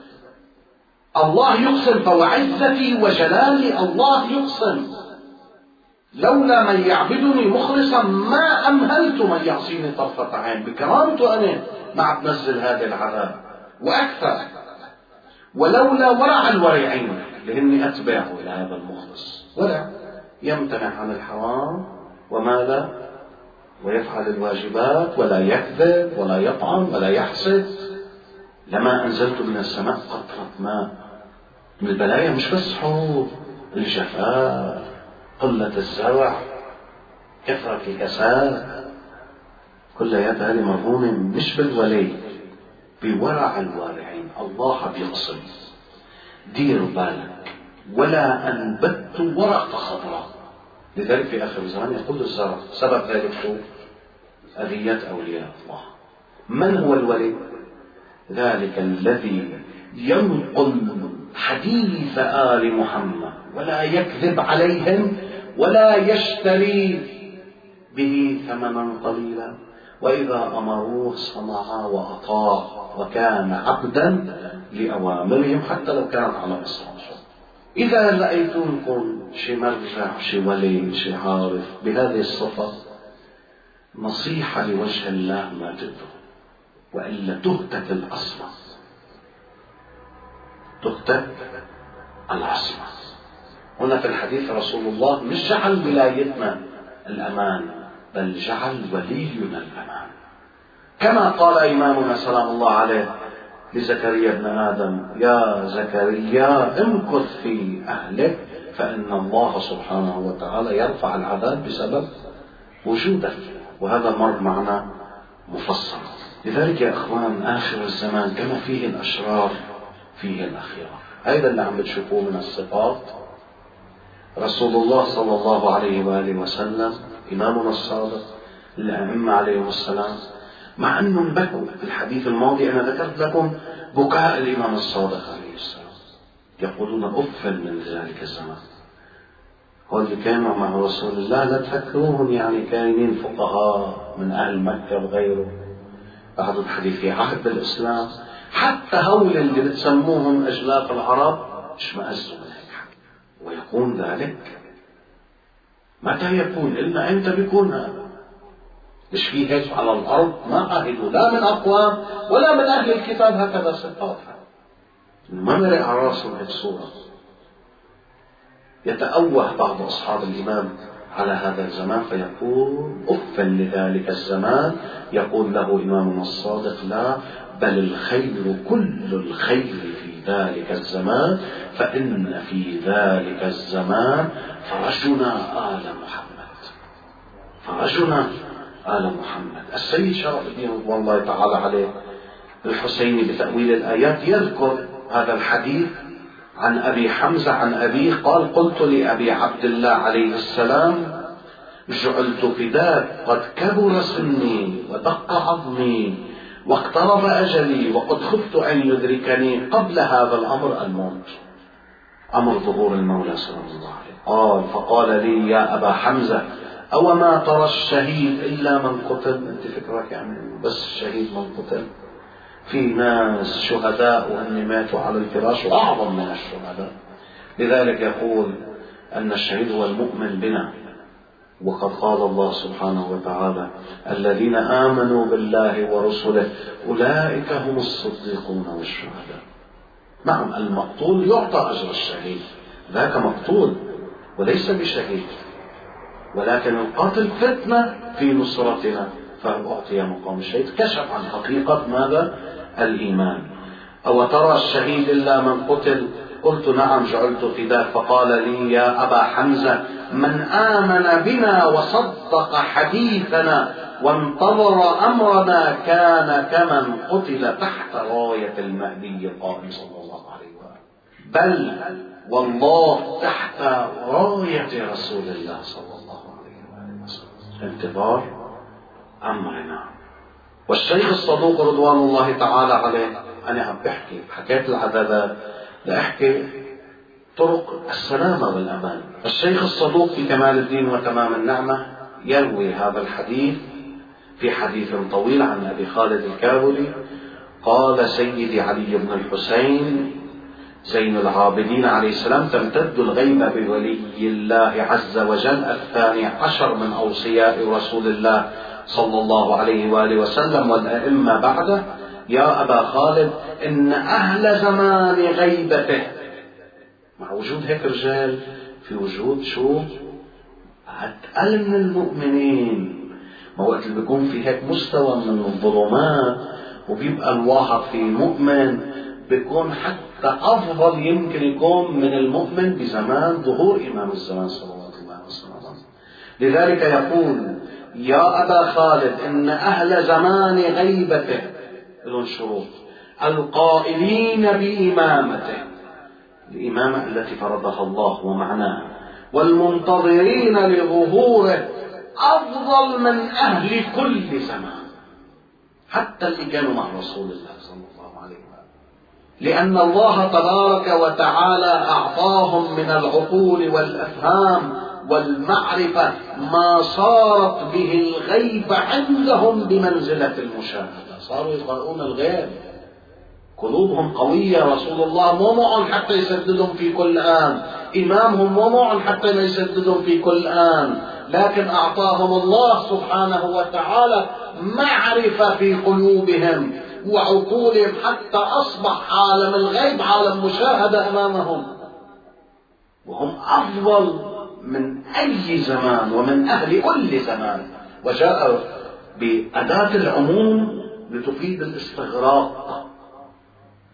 الله يقسم، فوعزتي وجلالي الله يقسم، لولا من يعبدني مخلصا ما أمهلت من يعصيني طرفة عين. بكرامته أنا ما عم بنزل هذا العذاب وأكثر، ولولا ورع الورعين لأني أتبعه إلى هذا المخلص. ورع يمتنع عن الحرام وماذا ويفعل الواجبات ولا يكذب ولا يطعن ولا يحسد. لما أنزلت من السماء قطرة ماء من البلايا، مش بس حروب، الجفاف، قلة الزرع، كثرة الكساد، كل يد هذه مرهونة مش بالولي، بورع الوارعين. الله بيقسم، دير بالك ولا أنبت ورقة خضراء. لذلك في آخر الزمان يقول الزرع سبب ذلك شو؟ أذية أولياء الله. من هو الولي؟ ذلك الذي ينقل حديث آل محمد ولا يكذب عليهم ولا يشتري به ثمنا قليلا، وإذا أمروه سمع وأطاع وكان عبدا لأوامرهم حتى لو كانت على إصرارهم. إذا لقيتمكم شي مرجع شي ولي شي عارف بهذه الصفة، نصيحة لوجه الله ما تدعو، وإلا تهتك العصمة، تهتك العصمة. هنا في الحديث رسول الله مش جعل ولايتنا الأمان، بل جعل ولينا الأمان، كما قال إمامنا سلام الله عليه لزكريا ابن آدم: يا زكريا امكث في أهلك فإن الله سبحانه وتعالى يرفع العذاب بسبب وجودك. وهذا مر معنا مفصل. لذلك يا أخوان آخر الزمان كما فيه الأشرار فيه الأخيار. هذا اللي عم بتشوفوه من الصفات. رسول الله صلى الله عليه وآله وسلم إمامنا الصادق، الأئمة عليهم السلام، مع أنهم بكوا في الحديث الماضي أنا ذكرت لكم بكاء الإمام الصادق عليه السلام، يقولون أفل من ذلك الزمان. هو اللي كانوا مع رسول الله لا تفكروهم يعني كائنين فقهاء من أهل مكة وغيره، بعض الحديث في عهد الإسلام حتى هؤلاء اللي بتسموهم أجلاف العرب اشمأزوا من هيك. ويكون ذلك متى يكون؟ إلا أنت بيكون هذا. مش في هيك على الأرض ما عهدوا لا من أقوام ولا من أهل الكتاب هكذا صفات. ما مرق على راسهم هيك صورة. يتأوه بعض أصحاب الإمام على هذا الزمان فيقول أفا لذلك الزمان. يقول له إمامنا الصادق: لا، بل الخير كل الخير في ذلك الزمان، فإن في ذلك الزمان فرجنا آل محمد، فرجنا آل محمد. السيد شرف الدين رضوان الله تعالى عليه الحسيني بتأويل الآيات يذكر هذا الحديث عن أبي حمزة عن أبيه قال: قلت لأبي عبد الله عليه السلام: جعلت فداك، قد كبر سني ودق عظمي واقترب أجلي وقد خفت أن يدركني قبل هذا الأمر الموت، أمر ظهور المولى صلى الله عليه. قال فقال لي: يا أبا حمزة، أو ما ترى الشهيد إلا من قتل؟ أنت فكرك يعني بس الشهيد من قتل؟ في ناس شهداء وأن ماتوا على الفراش وأعظم من الشهداء. لذلك يقول أن الشهيد هو المؤمن بنا، وقد قال الله سبحانه وتعالى: الذين آمنوا بالله ورسله أولئك هم الصديقون والشهداء. نعم المقتول يعطى أجر الشهيد، ذاك مقتول وليس بشهيد، ولكن القاتل فتنة في نصرتنا فأعطي مقام الشهيد. كشف عن حقيقة ماذا؟ الإيمان. أو ترى الشهيد إلا من قتل؟ قلت: نعم، جعلت فداك. فقال لي: يا أبا حمزة، من آمن بنا وصدق حديثنا وانتظر أمرنا كان كمن قتل تحت راية المهدي القائم صلى الله عليه وآله، بل والله تحت راية رسول الله صلى الله عليه وآله وسلم، انتظار أمرنا. والشيخ الصدوق رضوان الله تعالى عليه، أنا عم بحكي حكاية العذابات لأحكي طرق السلامة والأمان. الشيخ الصدوق في كمال الدين وتمام النعمة يروي هذا الحديث في حديث طويل عن أبي خالد الكابولي قال: سيدي علي بن الحسين زين العابدين عليه السلام تمتد الغيبة بولي الله عز وجل الثاني عشر من أوصياء رسول الله صلى الله عليه وآله وسلم والأئمة بعده: يا أبا خالد، إن أهل زمان غيبته، مع وجود هيك رجال في وجود شو أتقل من المؤمنين. ما وقت اللي بيكون في هيك مستوى من الظلمات وبيبقى الواحد في مؤمن بيكون حتى أفضل يمكن يكون من المؤمن بزمان ظهور إمام الزمان صلوات الله وسلامه. لذلك يقول: يا أبا خالد، إن أهل زمان غيبته لهم شروط: القائلين بإمامته، الإمامة التي فرضها الله ومعناها، والمنتظرين لظهوره أفضل من أهل كل زمان، حتى اللي كانوا مع رسول الله صلى الله عليه وسلم، لأن الله تبارك وتعالى أعطاهم من العقول والأفهام والمعرفة ما صارت به الغيب عندهم بمنزلة المشاهدة. صاروا يقرؤون الغيب، قلوبهم قوية. رسول الله مو معهم حتى يسددهم في كل آن، إمامهم مو معهم حتى ما يسددهم في كل آن، لكن أعطاهم الله سبحانه وتعالى معرفة في قلوبهم وعقولهم حتى أصبح عالم الغيب عالم مشاهدة أمامهم، وهم أفضل من أي زمان ومن أهل كل زمان. وجاء بأداة العموم لتفيد الاستغراق،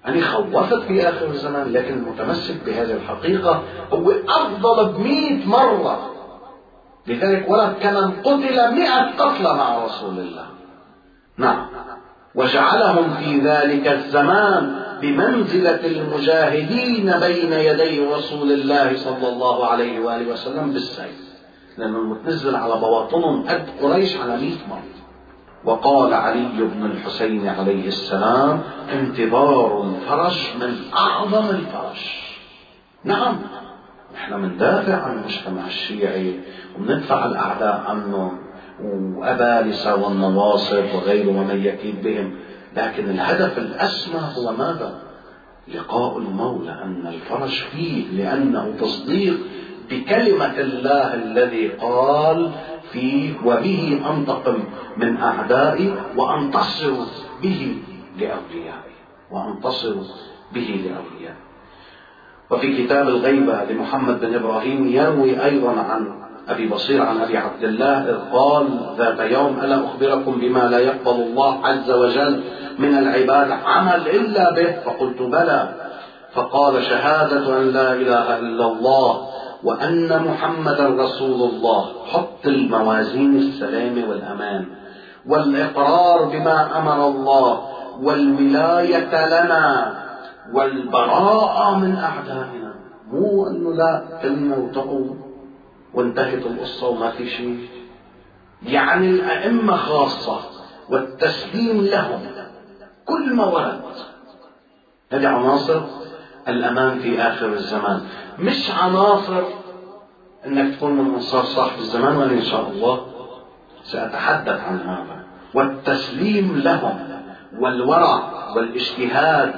أنا خوفت في آخر الزمان، لكن المتمسك بهذه الحقيقة هو أفضل بمئة مرة. لذلك ولد كمن قتل مئة قتلى مع رسول الله. نعم، وجعلهم في ذلك الزمان بمنزلة المجاهدين بين يدي رسول الله صلى الله عليه وآله وسلم بالسيف، لأنه المتنزل على بواطنهم قد قريش على مئة مرة. وقال علي بن الحسين عليه السلام: انتظار الفرج من أعظم الفرج. نعم، نحن مندافع عن المجتمع الشيعي ومندفع الأعداء عنه وأبالسة والنواصب وغيره ومن يكيد بهم، لكن الهدف الأسمى هو ماذا؟ لقاء المولى، أن الفرج فيه، لأنه تصديق بكلمة الله الذي قال فيه: وبه أنتقم من أعدائي وأنتصر به لأوليائي، وأنتصر به لأوليائي. وفي كتاب الغيبة لمحمد بن إبراهيم يروي أيضا عن أبي بصير عن أبي عبد الله إذ قال ذات يوم: ألا أخبركم بما لا يقبل الله عز وجل من العباد عمل إلا به؟ فقلت: بلى. فقال: شهادة أن لا إله إلا الله وأن محمدا رسول الله. حط الموازين السلام والأمان، والإقرار بما أمر الله، والولاية لنا، والبراءة من أعدائنا. مو أنه لا كلمة وتقوم وانتهت القصة وما في شيء. يعني الأئمة خاصة والتسليم لهم كل ما ورد. هذه عناصر الأمان في آخر الزمان، مش عناصر أنك تكون من أنصار صاحب الزمان، وأنا إن شاء الله سأتحدث عن هذا. والتسليم لهم، والورع والاجتهاد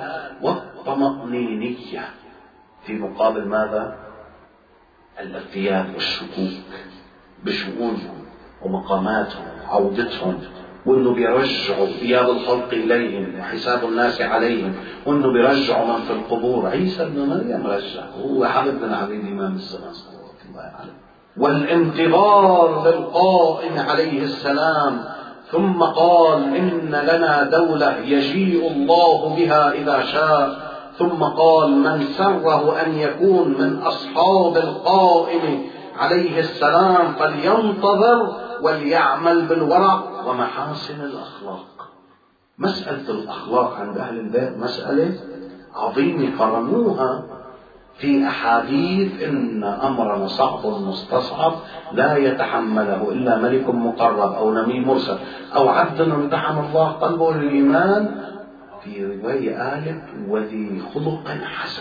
والطمأنينية في مقابل ماذا؟ الارتياب والشكوك بشؤونهم ومقاماتهم وعودتهم، وانه بيرجعوا اياب الخلق اليهم وحساب الناس عليهم، وانه بيرجعوا من في القبور. عيسى بن مريم رجع، هو حبيب بن علي الامام الزمان صلوات الله عليه. والانتظار للقائم عليه السلام، ثم قال: إن لنا دولة يجيء الله بها إذا شاء. ثم قال: من سره أن يكون من أصحاب القائم عليه السلام فلينتظر وليعمل بالورع ومحاسن الأخلاق. مسألة الأخلاق عند أهل البيت مسألة عظيمة، قرنوها في أحاديث: إن أمرنا صعب مستصعب لا يتحمله إلا ملك مقرب أو نبي مرسل أو عبد امتحن الله قلبه للإيمان. في رواية آلت: وذي خلق حسن،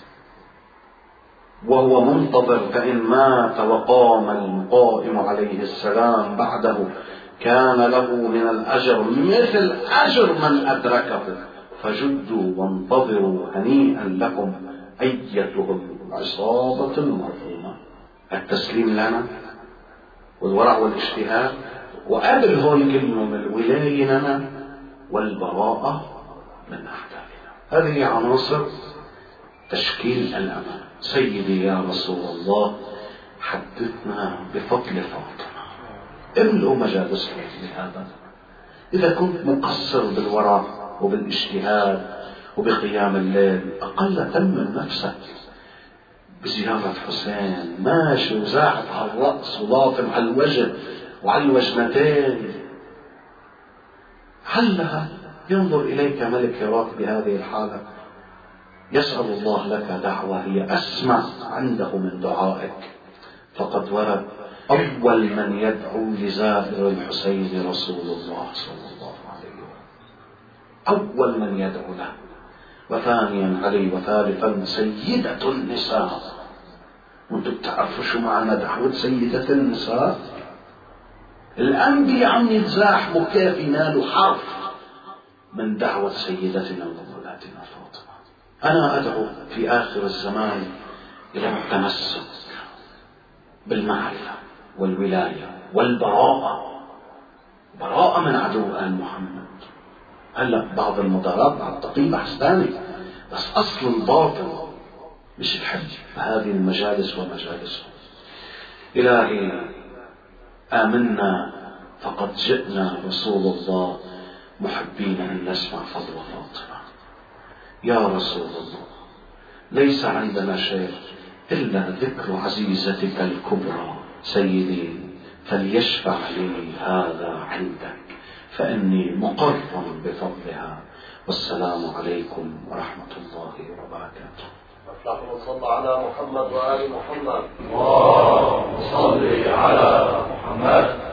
وهو منتظر، فإن مات وقام القائم عليه السلام بعده كان له من الأجر مثل أجر من أدركه، فجدوا وانتظروا هنيئا لكم أيتها العصابة المرحومة. التسليم لنا والورع والاجتهاد، وقبل هون كلمة من الولاية لنا والبراءة من أعدائنا. هذه عناصر تشكيل الأمان. سيدي يا رسول الله، حدثنا بفضل فاطمة. املؤوا مجالسكم بهذا. إذا كنت مقصر بالورع وبالاجتهاد وبقيام الليل، أقل تمن نفسك بزيارة حسين، ماشي وزاحف على الرأس وضافم على الوجه وعلى الوجنتين، علها ينظر إليك ملك هراق بهذه الحالة، يسأل الله لك دعوة هي أسمع عنده من دعائك. فقد ورد: أول من يدعو لزائر الحسين رسول الله صلى الله عليه وسلم، أول من يدعو له، وثانيا علي، وثالثا سيدة النساء. وانتم بتعرفوا شو معنى دعوة سيدة النساء؟ الأنبياء عم يتزاحموا كيف ينالوا حرف من دعوة سيدتنا ومولاتنا فاطمة. أنا أدعو في آخر الزمان إلى التمسك بالمعرفة والولاية والبراءة، براءة من عدو آل محمد. هلا بعض المدارات بعض تقييم بحث ثاني، بس أصل الباطل مش الحج بهذه المجالس ومجالسهم. إلهي آمنا فقد جئنا رسول الله محبين أن نسمع فضل فاطمة. يا رسول الله ليس عندنا شيء إلا ذكر عزيزتك الكبرى سيدي، فليشفع لي هذا عندك فإني مقر بفضلها. والسلام عليكم ورحمة الله وبركاته. اللهم صل على محمد وآل محمد. اللهم صل على محمد